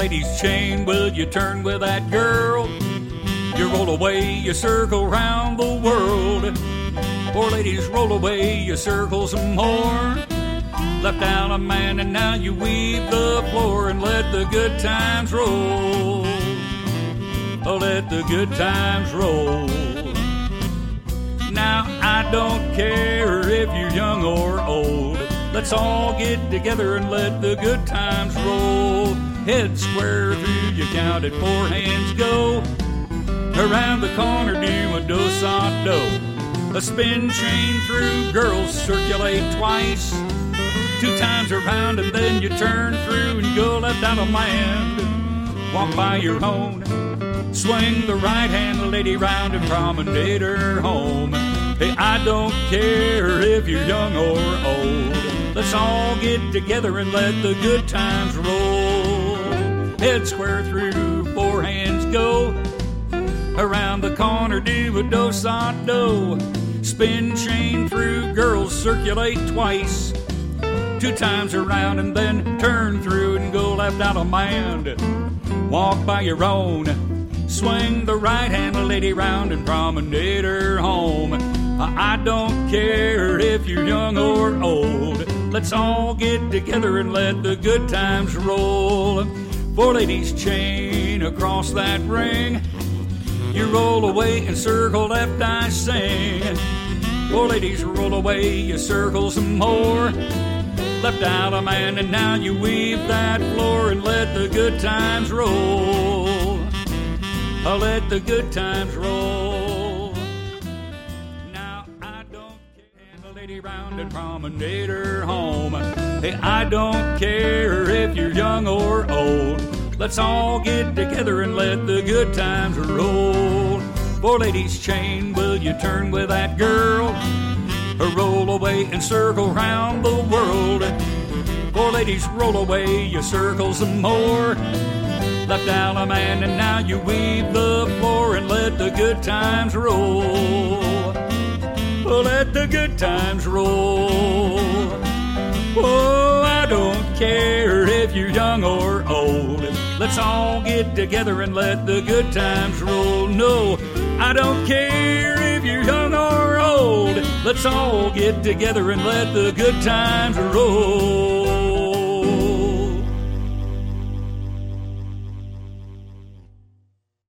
lady's chain, will you turn with that girl? You roll away, you circle round the world. Four ladies roll away, you circle some more. Left out a man and now you weave the floor and let the good times roll. Oh, let the good times roll. Now I don't care if you're young or old. Let's all get together and let the good times roll. Head square through, you counted, four hands go. Around the corner, do a do-sa-do. A spin chain through, girls circulate twice. Two times around and then you turn through and go left out of land. Walk by your own. Swing the right hand lady round and promenade her home. Hey, I don't care if you're young or old. Let's all get together and let the good times roll. Head square through, four hands go. Around the corner, do a do-sa-do. Spin chain through, girls circulate twice. Two times around and then turn through and go left out of mind. Walk by your own. Swing the right hand lady round and promenade her home. I don't care if you're young or old. Let's all get together and let the good times roll. Four ladies chain across that ring. You roll away and circle left, I sing. Four ladies roll away, you circle some more. Left out a man and now you weave that floor and let the good times roll. Let the good times roll. Now I don't care. The lady round and promenade her home. Hey, I don't care if you're young or old. Let's all get together and let the good times roll. Four ladies chain, will you turn with that girl? Roll away and circle round the world. Four ladies roll away, you circle some more. Left out a man and now you weave the floor and let the good times roll. Let the good times roll. Oh, I don't care if you're young or old. Let's all get together and let the good times roll. No, I don't care if you're young or old. Let's all get together and let the good times roll.